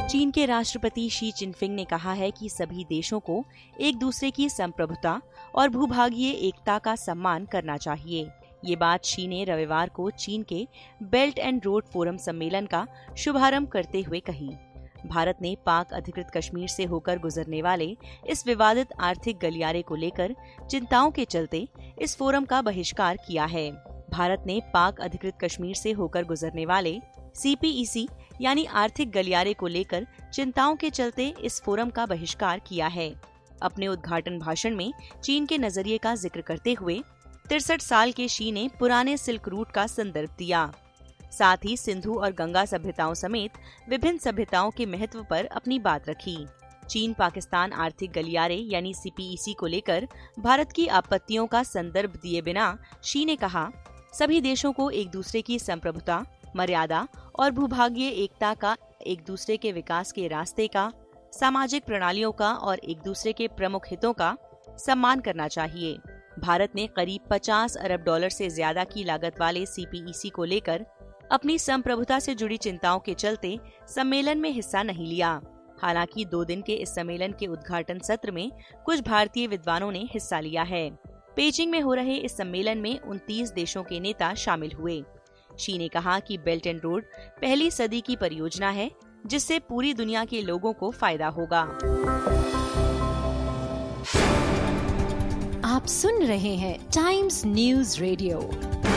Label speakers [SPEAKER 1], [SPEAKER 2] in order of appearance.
[SPEAKER 1] चीन के राष्ट्रपति शी जिनपिंग ने कहा है कि सभी देशों को एक दूसरे की संप्रभुता और भूभागीय एकता का सम्मान करना चाहिए। ये बात शी ने रविवार को चीन के बेल्ट एंड रोड फोरम सम्मेलन का शुभारंभ करते हुए कही। भारत ने पाक अधिकृत कश्मीर से होकर गुजरने वाले इस विवादित आर्थिक गलियारे को लेकर चिंताओं के चलते इस फोरम का बहिष्कार किया है। भारत ने पाक अधिकृत कश्मीर से होकर गुजरने वाले CPEC यानी आर्थिक गलियारे को लेकर चिंताओं के चलते इस फोरम का बहिष्कार किया है। अपने उद्घाटन भाषण में चीन के नजरिए का जिक्र करते हुए 63 साल के शी ने पुराने सिल्क रूट का संदर्भ दिया। साथ ही सिंधु और गंगा सभ्यताओं समेत विभिन्न सभ्यताओं के महत्व पर अपनी बात रखी। चीन पाकिस्तान आर्थिक गलियारे यानी CPEC को लेकर भारत की आपत्तियों का संदर्भ दिए बिना शी ने कहा, सभी देशों को एक दूसरे की संप्रभुता, मर्यादा और भूभागीय एकता का, एक दूसरे के विकास के रास्ते का, सामाजिक प्रणालियों का और एक दूसरे के प्रमुख हितों का सम्मान करना चाहिए। भारत ने करीब 50 अरब डॉलर से ज्यादा की लागत वाले CPEC को लेकर अपनी संप्रभुता से जुड़ी चिंताओं के चलते सम्मेलन में हिस्सा नहीं लिया। हालांकि 2 दिन के इस सम्मेलन के उद्घाटन सत्र में कुछ भारतीय विद्वानों ने हिस्सा लिया है। पेजिंग में हो रहे इस सम्मेलन में 29 देशों के नेता शामिल हुए। शी ने कहा कि बेल्ट एंड रोड पहली सदी की परियोजना है, जिससे पूरी दुनिया के लोगों को फायदा होगा।
[SPEAKER 2] आप सुन रहे हैं टाइम्स न्यूज़ रेडियो।